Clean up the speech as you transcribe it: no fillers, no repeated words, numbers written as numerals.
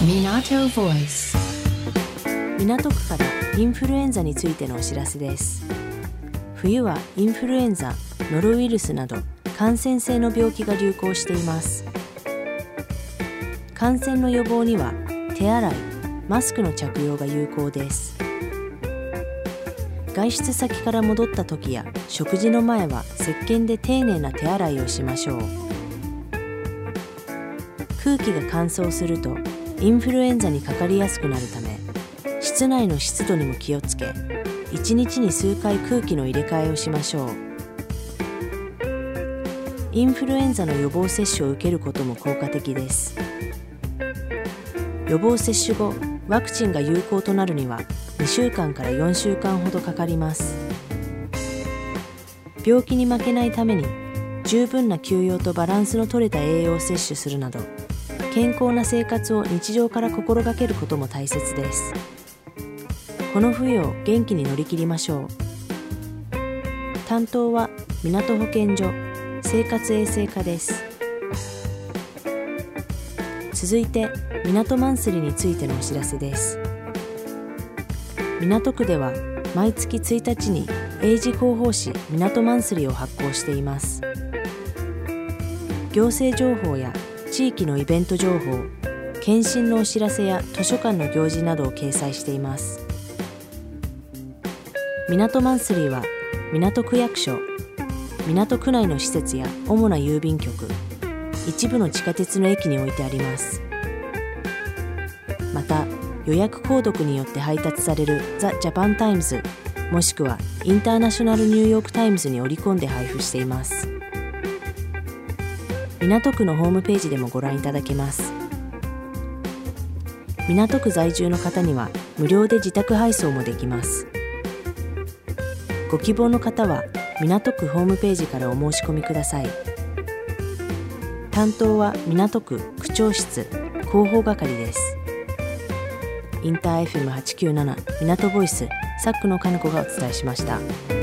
Minato Voice。 港区からインフルエンザについてのお知らせです。冬はインフルエンザ、ノロウイルスなど感染性の病気が流行しています。感染の予防には手洗い、マスクの着用が有効です。外出先から戻った時や食事の前は石鹸で丁寧な手洗いをしましょう。空気が乾燥するとインフルエンザにかかりやすくなるため、室内の湿度にも気をつけ、1日に数回空気の入れ替えをしましょう。インフルエンザの予防接種を受けることも効果的です。予防接種後、ワクチンが有効となるには2週間から4週間ほどかかります。病気に負けないために十分な休養とバランスの取れた栄養を摂取するなど、健康な生活を日常から心がけることも大切です。この冬を元気に乗り切りましょう。担当は港保健所生活衛生課です。続いて港マンスリーについてのお知らせです。港区では毎月1日に英字広報誌港マンスリーを発行しています。行政情報や地域のイベント情報、検診のお知らせや図書館の行事などを掲載しています。港マンスリーは港区役所、港区内の施設や主な郵便局、一部の地下鉄の駅に置いてあります。また予約購読によって配達されるザ・ジャパンタイムズ、もしくはインターナショナルニューヨークタイムズに織り込んで配布しています。港区のホームページでもご覧いただけます。港区在住の方には無料で自宅配送もできます。ご希望の方は港区ホームページからお申し込みください。担当は港区区長室広報係です。インター FM897 港ボイス、サックの金子がお伝えしました。